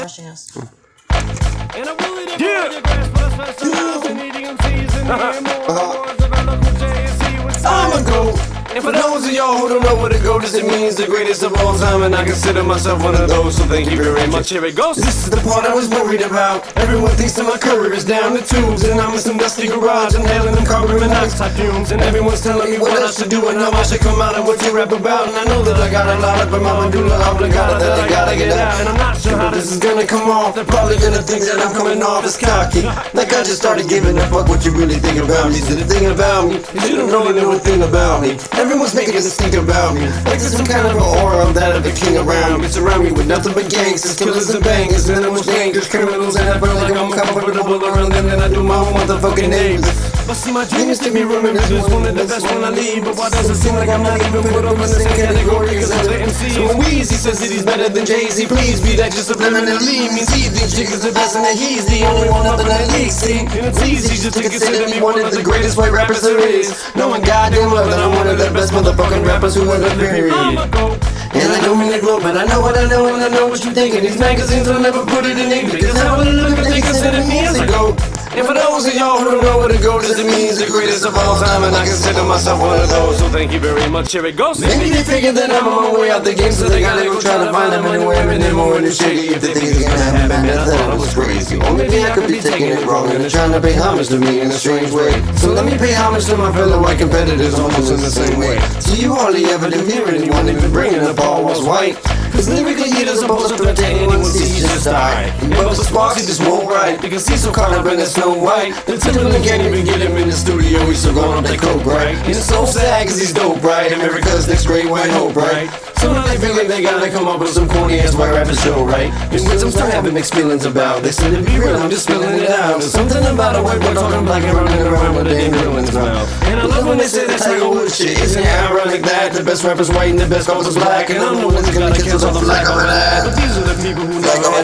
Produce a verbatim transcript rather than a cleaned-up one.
rushing us. I'ma go. And for those of y'all who don't know what a GOAT is, it means the greatest of all time, and I consider myself one of those, so thank you very much. Here it goes. This is the part I was worried about. Everyone thinks that my career is down the tubes, and I'm in some dusty garage inhaling them carbon monoxide fumes, and everyone's telling me what I should do and how I should come out and what to rap about. And I know that I got a lot of but my medulla oblongata that they gotta get out, and I'm not sure how this is gonna come off. They're probably gonna think that I'm coming off as cocky, like I just started giving a fuck what you really think about me. So the thing about me is you don't really know a thing about me. Everyone's making us think about me like there's some kind of an aura of that of a king around me. Surround me with nothing but gangsters, killers and bangers, venomous dangerous criminals, and I feel like I'm comfortable around them, and I do my own motherfucking neighbors. But see, my dreams take me reminiscence, one of the best when I leave. But why does it seem like I'm not even put up in the same category as other M Cs? So when Weezy says that he's better than Jay-Z, please be that just subliminally means he thinks Jigga's the best and that he's the only one up in that league. See, and it's easy just to consider me one of the greatest white rappers there is, knowing goddamn well that I'm one of the best motherfucking rappers who ever period. And I don't mean to gloat, but I know what I know and I know what you're thinking. These magazines will never put it in ink, because how would it look if they consider me as a GOAT? And for those of y'all who don't know what a GOAT is, it means the greatest of all time, and I consider myself one of those, so thank you very much. Here it goes. Maybe they figure that I'm on my way out the game, so they gotta go try to find them anywhere, and then more in the shady if they think it's gonna happen. Man, I thought I was crazy, or maybe I could be taking it wrong, and they're trying to pay homage to me in a strange way. So let me pay homage to my fellow white competitors almost in the same way. So you hardly ever do hear anyone even bringing up all was white, cause lyrically he doesn't pose a threat to anyone, see he just died. But the sparks he just won't write, because he's so caught up in that Snow White that Timberland can't even get him in the studio, he's still going up that coke, right? And it's so sad cause he's dope, right? America's next great white hope, right? So now they feel like they gotta come up with some corny ass white rapper show, right? And which I'm starting having mixed feelings about. They said to be real, I'm just spilling it out. There's something about a white boy talking black and running around with a damn villain's mouth. And I love when they say that Tiger Woods shit. Isn't it ironic that the best rapper's white and the best rappers black, and I'm the one that's gonna kiss us off the flag over that? But these are the people who know.